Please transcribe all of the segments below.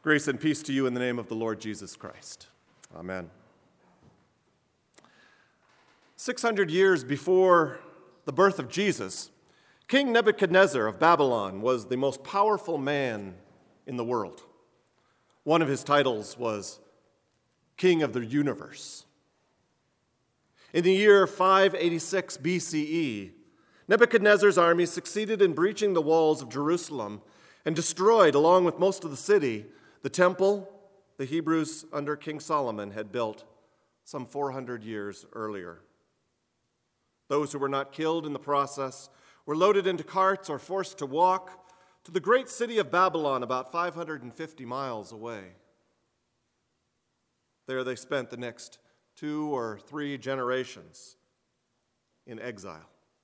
Grace and peace to you in the name of the Lord Jesus Christ. Amen. 600 years before the birth of Jesus, King Nebuchadnezzar of Babylon was the most powerful man in the world. One of his titles was King of the Universe. In the year 586 BCE, Nebuchadnezzar's army succeeded in breaching the walls of Jerusalem and destroyed, along with most of the city, the temple the Hebrews under King Solomon had built some 400 years earlier. Those who were not killed in the process were loaded into carts or forced to walk to the great city of Babylon, about 550 miles away. There they spent the next 2 or 3 generations in exile.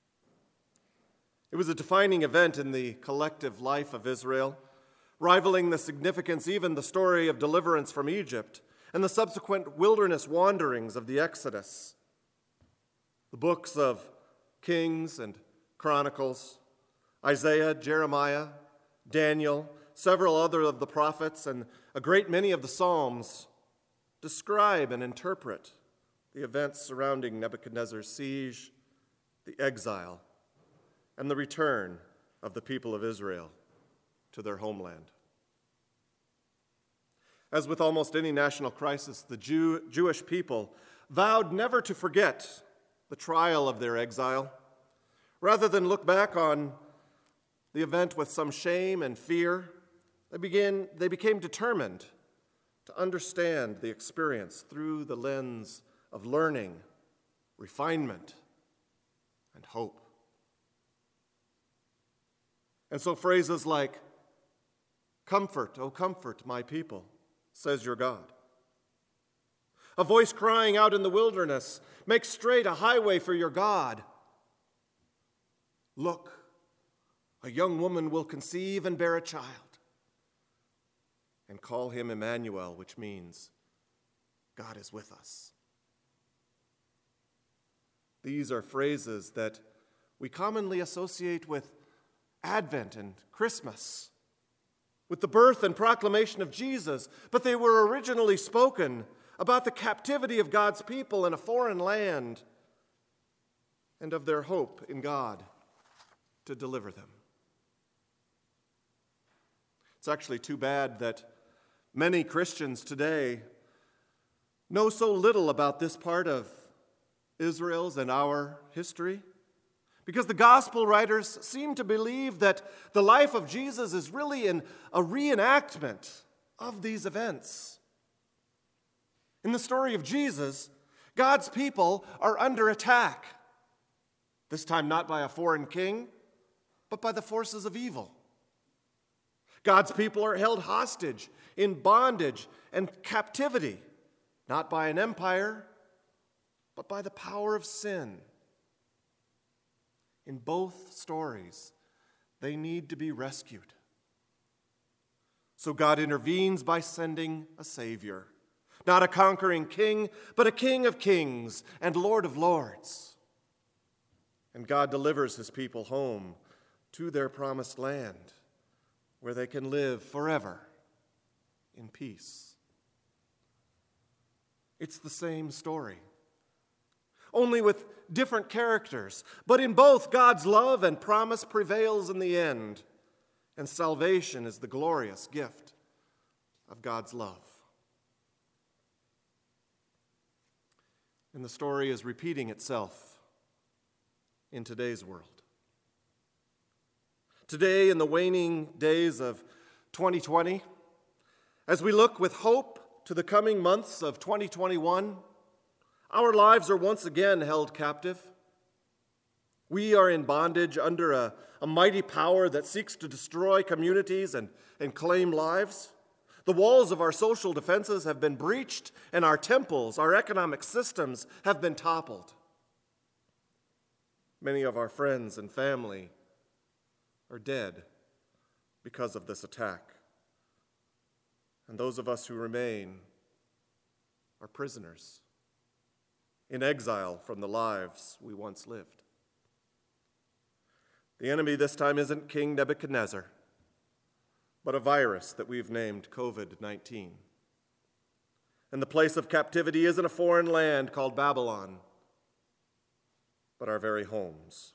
It was a defining event in the collective life of Israel, rivaling the significance, even the story of deliverance from Egypt and the subsequent wilderness wanderings of the Exodus. The books of Kings and Chronicles, Isaiah, Jeremiah, Daniel, several other of the prophets, and a great many of the Psalms describe and interpret the events surrounding Nebuchadnezzar's siege, the exile, and the return of the people of Israel to their homeland. As with almost any national crisis, the Jewish people vowed never to forget the trial of their exile. Rather than look back on the event with some shame and fear, they became determined to understand the experience through the lens of learning, refinement, and hope. And so phrases like, "Comfort, O comfort my people, says your God. A voice crying out in the wilderness, make straight a highway for your God. Look, a young woman will conceive and bear a child, and call him Emmanuel, which means God is with us." These are phrases that we commonly associate with Advent and Christmas, with the birth and proclamation of Jesus, but they were originally spoken about the captivity of God's people in a foreign land and of their hope in God to deliver them. It's actually too bad that many Christians today know so little about this part of Israel's and our history, because the gospel writers seem to believe that the life of Jesus is really a reenactment of these events. In the story of Jesus, God's people are under attack, this time not by a foreign king, but by the forces of evil. God's people are held hostage in bondage and captivity, not by an empire, but by the power of sin. In both stories, they need to be rescued. So God intervenes by sending a Savior, not a conquering king, but a King of kings and Lord of lords. And God delivers his people home to their promised land, where they can live forever in peace. It's the same story, only with different characters. But in both, God's love and promise prevails in the end, and salvation is the glorious gift of God's love. And the story is repeating itself in today's world. Today, in the waning days of 2020, as we look with hope to the coming months of 2021, our lives are once again held captive. We are in bondage under a mighty power that seeks to destroy communities and claim lives. The walls of our social defenses have been breached, and our temples, our economic systems have been toppled. Many of our friends and family are dead because of this attack. And those of us who remain are prisoners, in exile from the lives we once lived. The enemy this time isn't King Nebuchadnezzar, but a virus that we've named COVID-19. And the place of captivity isn't a foreign land called Babylon, but our very homes.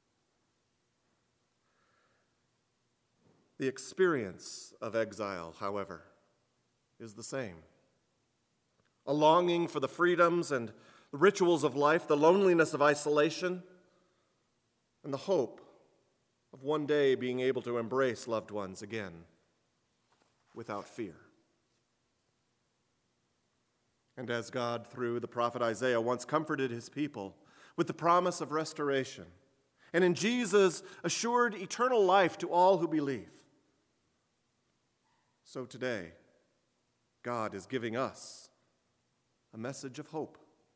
The experience of exile, however, is the same. A longing for the freedoms and the rituals of life, the loneliness of isolation, and the hope of one day being able to embrace loved ones again without fear. And as God, through the prophet Isaiah, once comforted his people with the promise of restoration, and in Jesus assured eternal life to all who believe, so today, God is giving us a message of hope.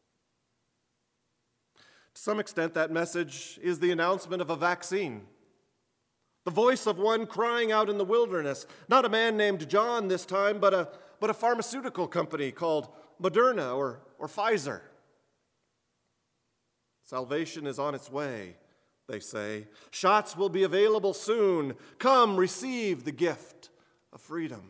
To some extent, that message is the announcement of a vaccine. The voice of one crying out in the wilderness, not a man named John this time, but a pharmaceutical company called Moderna or Pfizer. Salvation is on its way, they say. Shots will be available soon. Come, receive the gift of freedom.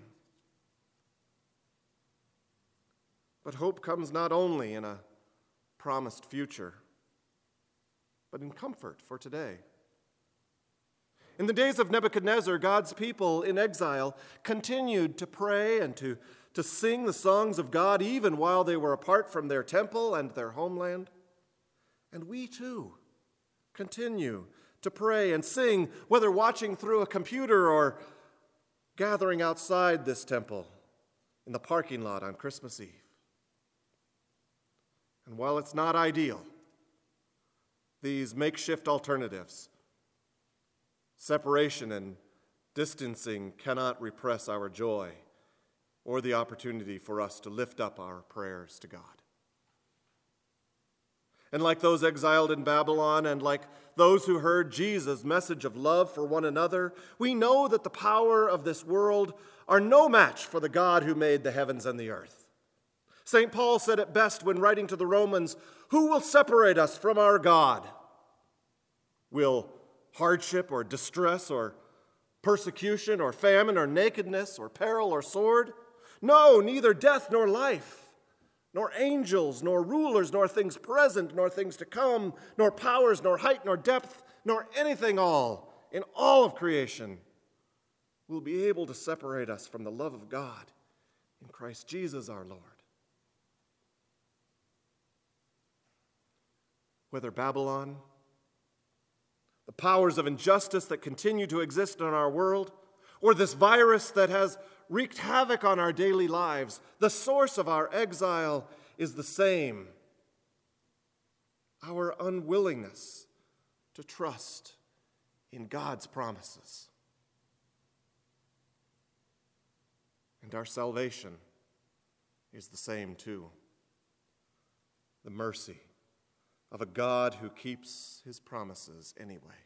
But hope comes not only in a promised future, but in comfort for today. In the days of Nebuchadnezzar, God's people in exile continued to pray and to sing the songs of God even while they were apart from their temple and their homeland. And we too continue to pray and sing, whether watching through a computer or gathering outside this temple in the parking lot on Christmas Eve. And while it's not ideal, these makeshift alternatives, separation and distancing, cannot repress our joy or the opportunity for us to lift up our prayers to God. And like those exiled in Babylon and like those who heard Jesus' message of love for one another, we know that the power of this world are no match for the God who made the heavens and the earth. St. Paul said it best when writing to the Romans, "Who will separate us from our God? Will hardship or distress or persecution or famine or nakedness or peril or sword? No, neither death nor life, nor angels, nor rulers, nor things present, nor things to come, nor powers, nor height, nor depth, nor anything in all of creation will be able to separate us from the love of God in Christ Jesus our Lord." Whether Babylon, the powers of injustice that continue to exist in our world, or this virus that has wreaked havoc on our daily lives, the source of our exile is the same: our unwillingness to trust in God's promises. And our salvation is the same too: the mercy of a God who keeps his promises anyway.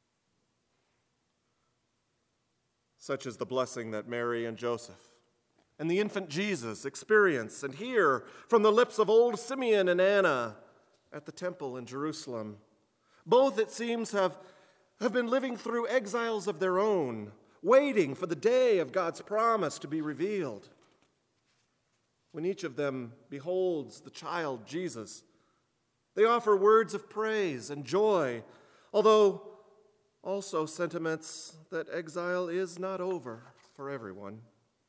Such is the blessing that Mary and Joseph and the infant Jesus experience and hear from the lips of old Simeon and Anna at the temple in Jerusalem. Both, it seems, have been living through exiles of their own, waiting for the day of God's promise to be revealed. When each of them beholds the child Jesus, they offer words of praise and joy, although also sentiments that exile is not over for everyone.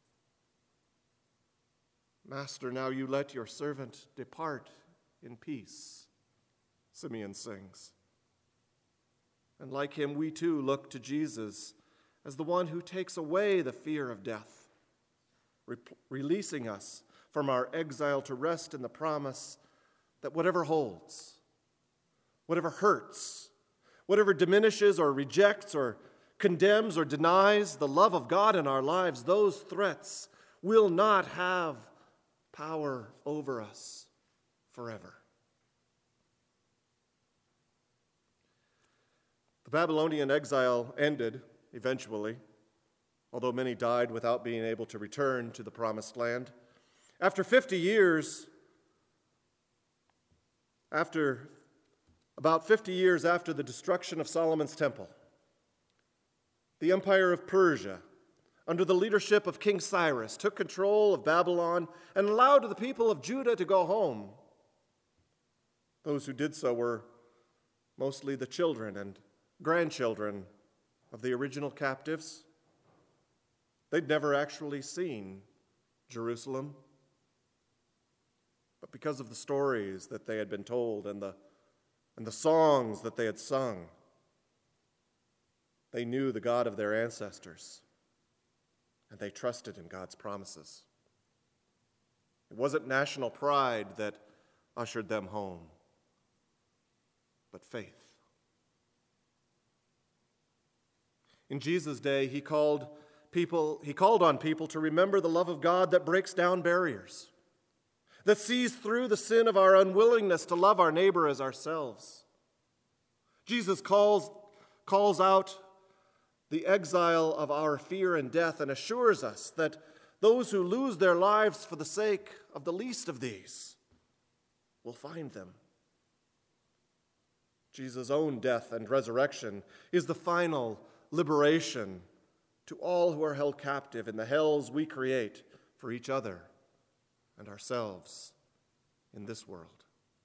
"Master, now you let your servant depart in peace," Simeon sings. And like him, we too look to Jesus as the one who takes away the fear of death, releasing us from our exile to rest in the promise that whatever holds, whatever hurts, whatever diminishes or rejects or condemns or denies the love of God in our lives, those threats will not have power over us forever. The Babylonian exile ended eventually, although many died without being able to return to the promised land. After 50 years, about 50 years after the destruction of Solomon's temple, the empire of Persia, under the leadership of King Cyrus, took control of Babylon and allowed the people of Judah to go home. Those who did so were mostly the children and grandchildren of the original captives. They'd never actually seen Jerusalem, but because of the stories that they had been told and the songs that they had sung, they knew the God of their ancestors, and they trusted in God's promises. It wasn't national pride that ushered them home, but faith. In Jesus' day, he called on people to remember the love of God that breaks down barriers, that sees through the sin of our unwillingness to love our neighbor as ourselves. Jesus calls out the exile of our fear and death and assures us that those who lose their lives for the sake of the least of these will find them. Jesus' own death and resurrection is the final liberation to all who are held captive in the hells we create for each other and ourselves in this world.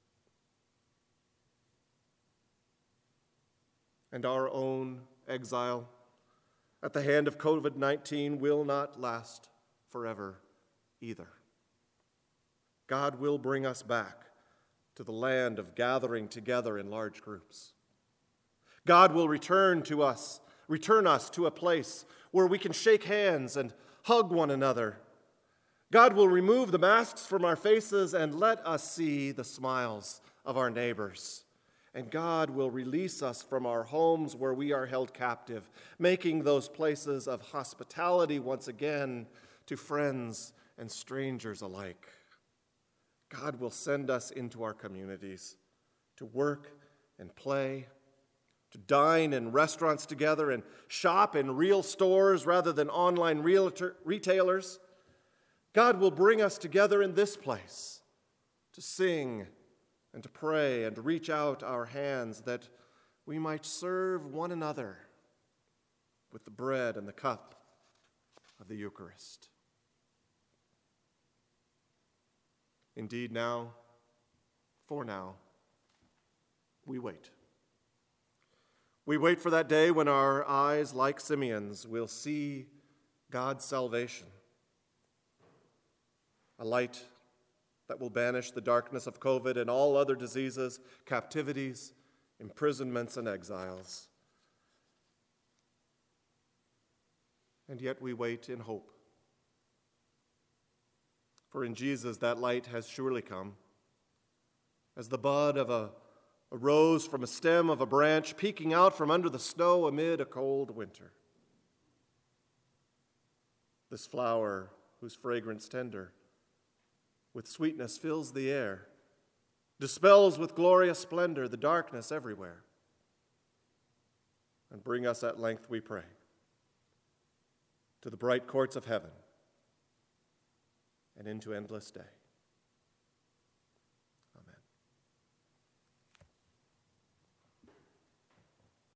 And our own exile at the hand of COVID-19 will not last forever either. God will bring us back to the land of gathering together in large groups. God will return us to a place where we can shake hands and hug one another. God will remove the masks from our faces and let us see the smiles of our neighbors. And God will release us from our homes where we are held captive, making those places of hospitality once again to friends and strangers alike. God will send us into our communities to work and play, to dine in restaurants together and shop in real stores rather than online retailers. God will bring us together in this place to sing and to pray and to reach out our hands that we might serve one another with the bread and the cup of the Eucharist. Indeed, for now, we wait. We wait for that day when our eyes, like Simeon's, will see God's salvation. A light that will banish the darkness of COVID and all other diseases, captivities, imprisonments, and exiles. And yet we wait in hope. For in Jesus that light has surely come, as the bud of a rose from a stem of a branch peeking out from under the snow amid a cold winter. This flower, whose fragrance tender with sweetness fills the air, dispels with glorious splendor the darkness everywhere. And bring us at length, we pray, to the bright courts of heaven and into endless day.